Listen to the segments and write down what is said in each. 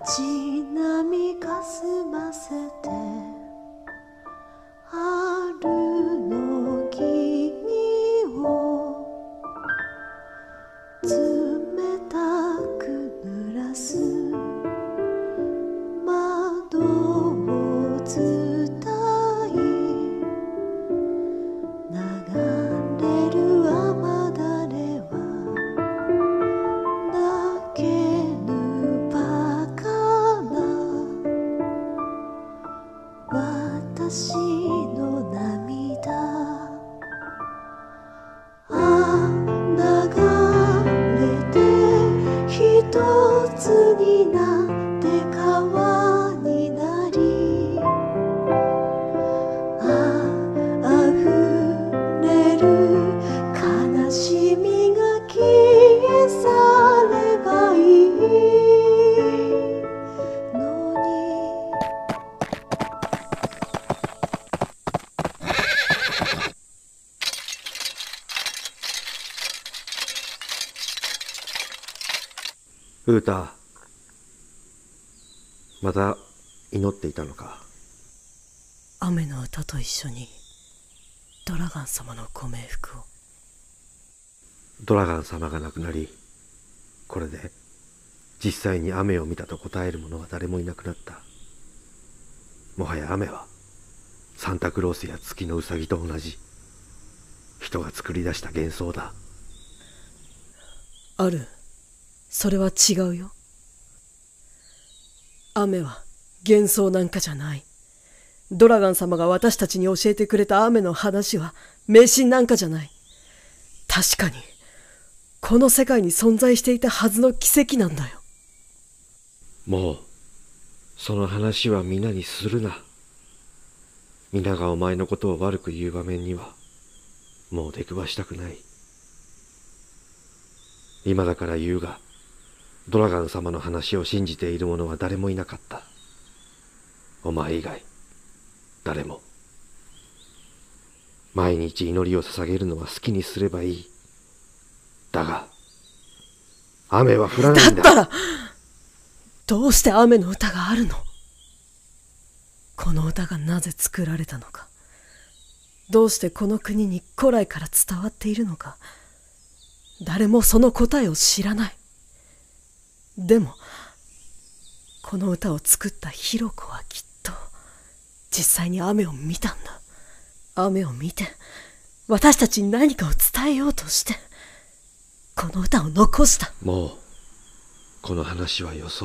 街並みかすませて春の木々を冷たく濡らす窓を伝い流れる雨だれは泣けぬばかな私の涙流れて一つになって川になり溢れる悲しみが消え去ればいいのに。 ウータ、また祈っていたのか。 雨の歌と一緒にドラガン様のご冥福を。 ドラガン様が亡くなり、これで実際に雨を見たと答える者は誰もいなくなった。もはや雨はサンタクロースや月のウサギと同じ人が作り出した幻想だ。 ある、それは違うよ。雨は幻想なんかじゃない。ドラガン様が私たちに教えてくれた雨の話は迷信なんかじゃない。確かにこの世界に存在していたはずの奇跡なんだよ。 もうその話は皆にするな。皆がお前のことを悪く言う場面にはもう出くわしたくない。今だから言うが、ドラガン様の話を信じている者は誰もいなかった。お前以外誰も。毎日祈りを捧げるのは好きにすればいい。だが雨は降らないんだ。 だったらどうして雨の歌があるの？この歌がなぜ作られたのか、どうしてこの国に古来から伝わっているのか、誰もその答えを知らない。でもこの歌を作ったヒロコはきっと実際に雨を見たんだ。雨を見て私たちに何かを伝えようとしてこの歌を残した。 もうこの話はよそう。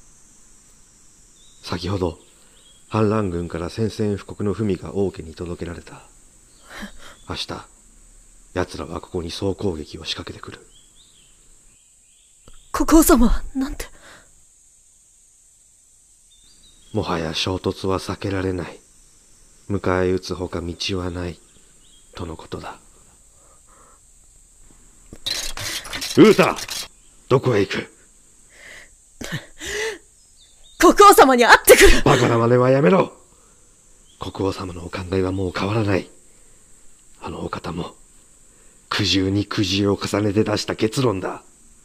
先ほど反乱軍から宣戦布告の文が王家に届けられた。明日奴らはここに総攻撃を仕掛けてくる。 国王様はなんて。 もはや衝突は避けられない。迎え撃つほか道はないとのことだ。ウータ、どこへ行く？ 国王様に会ってくる。 バカな真似はやめろ。国王様のお考えはもう変わらない。あのお方も苦渋に苦渋を重ねて出した結論だ。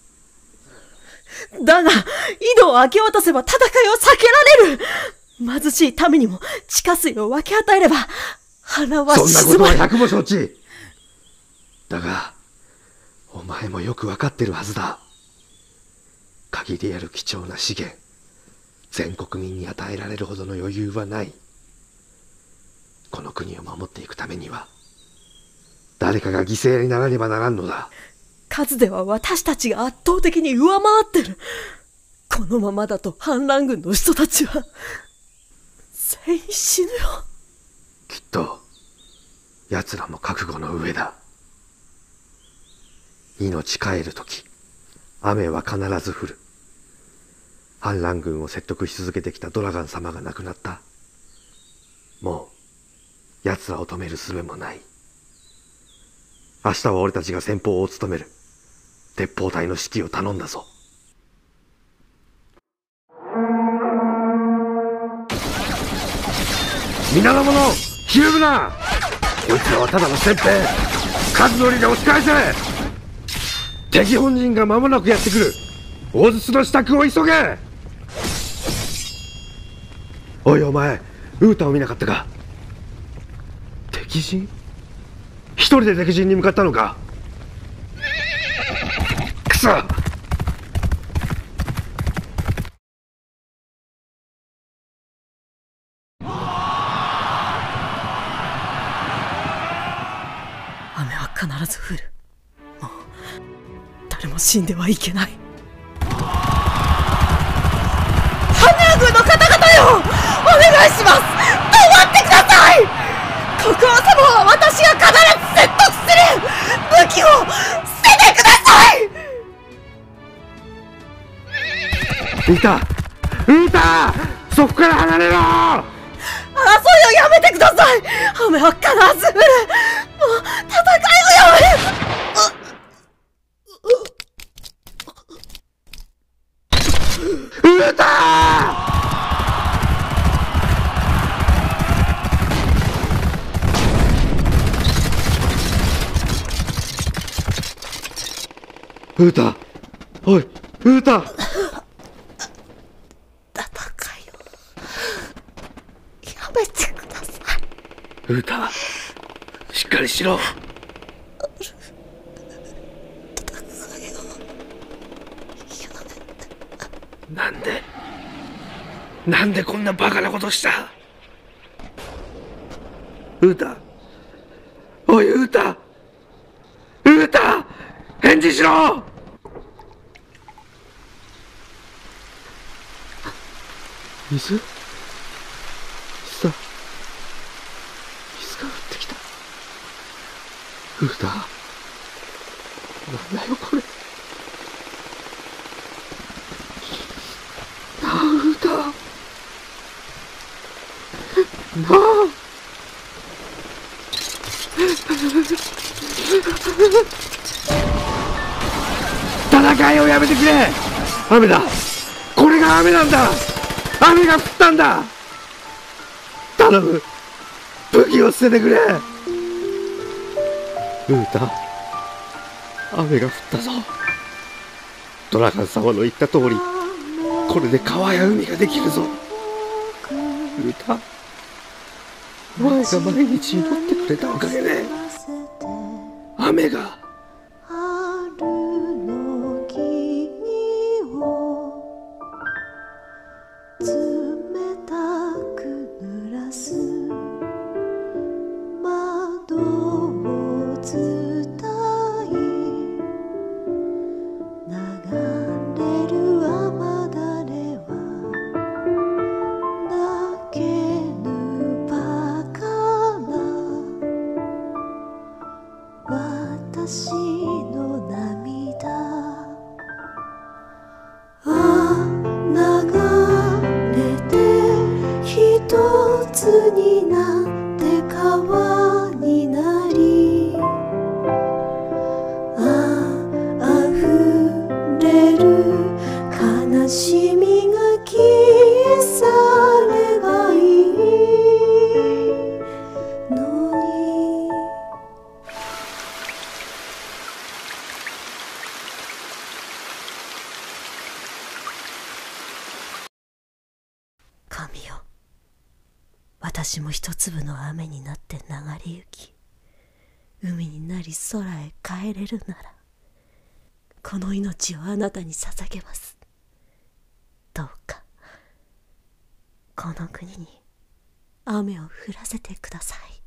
だが井戸を明け渡せば戦いは避けられる。貧しい民にも地下水を分け与えれば腹はそんな沈む。 ことは百も承知。だがお前もよくわかってるはずだ。限りある貴重な資源、全国民に与えられるほどの余裕はない。この国を守っていくためには誰かが犠牲にならねばならんのだ。 数では私たちが圧倒的に上回ってる。このままだと反乱軍の人たちは全員死ぬよ。 きっと奴らも覚悟の上だ。命帰るとき雨は必ず降る。反乱軍を説得し続けてきたドラガン様が亡くなった。もう奴らを止める術もない。明日は俺たちが先鋒を務める。鉄砲隊の指揮を頼んだぞ。皆の者、ひるむな。こいつらはただの先兵。数乗りで押し返せ。敵本陣が間もなくやってくる。大筒の支度を急げ。 おいお前、ウータを見なかったか？敵陣？一人で敵陣に向かったのか？くそ！ 雨は必ず降る。もう誰も死んではいけない。ハネア軍の方々よ、お願いします。止まってください。国王様は私が必ず説得する。武器を捨ててください。 ウータ、そこから離れろ。 争いをやめてください。雨は必ず降る。もう戦いをやめ。 ウータ！ウータ、おい、ウータ！ 戦いをやめてください。 ウータ、しっかりしろ。なんでこんなバカなことした？ウータ、おいウータ、返事しろ！水が降ってきた。ウータ、なんだよこれ。ウータ、なあ。戦いをやめてくれ。雨だ。これが雨なんだ。雨が降ったんだ。頼む、武器を捨ててくれ。ウータ、雨が降ったぞ。ドラガン様の言った通り、これで川や海ができるぞ。ウータ、お前が毎日祈ってくれたおかげで雨が。 春の木を冷たく濡らす窓を伝い流れる雨だれは泣けぬばかな私の涙流れて一つになって川になり溢れる悲しみが消え去ればいいのに。神よ、私も一粒の雨になって流れ行き、海になり空へ帰れるなら、この命をあなたに捧げます。どうか、この国に雨を降らせてください。